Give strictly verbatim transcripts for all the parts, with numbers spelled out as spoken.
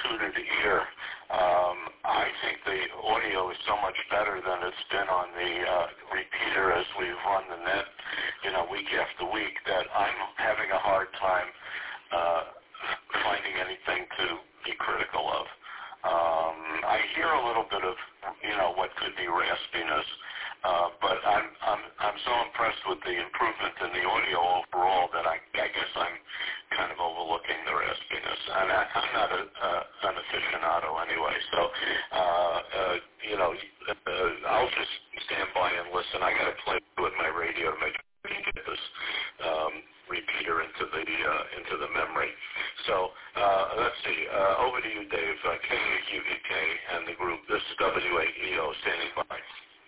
untutored ear, um, I think the audio is so much better than it's been on the uh, repeater as we've run the net, you know, week after week, that I'm having a hard time uh, finding anything to be critical of. Um, I hear a little bit of, you know, what could be raspiness, uh, but I'm I'm I'm so impressed with the improvement in the audio overall that I, I guess I'm kind of overlooking the raspiness. And I, I'm not a, uh, an aficionado anyway, so uh, uh, you know, uh, I'll just stand by and listen. I got to play with my radio to make sure we can get this um, repeater into the uh, into the memory. So uh, let's see. Uh, over to you, Dave. Uh, K A Q V K and the group. This is W A E O standing by.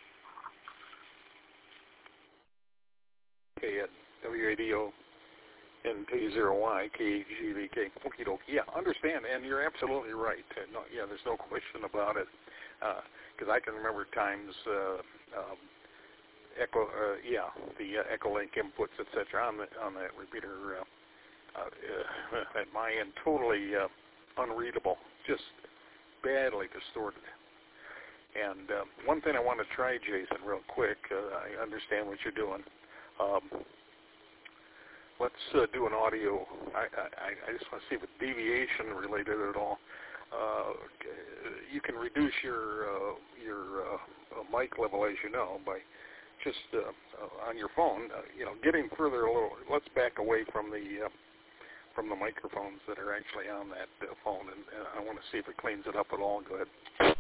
Okay, at W A D O and K zero Y, K A G V K. Okie dokie. Yeah, understand, and you're absolutely right. Uh, no, yeah, there's no question about it. Because uh, I can remember times, uh, um, echo, uh, yeah, the uh, Echolink inputs, et cetera, on, the, on that repeater uh, uh, at my end, totally uh, unreadable, just badly distorted. And uh, one thing I want to try, Jason, real quick, uh, I understand what you're doing. Um, let's uh, do an audio. I, I, I just want to see if it's deviation related at all. Uh, you can reduce your uh, your uh, mic level, as you know, by just uh, uh, on your phone. Uh, you know, getting further a little. Let's back away from the uh, from the microphones that are actually on that uh, phone, and, and I want to see if it cleans it up at all. Go ahead.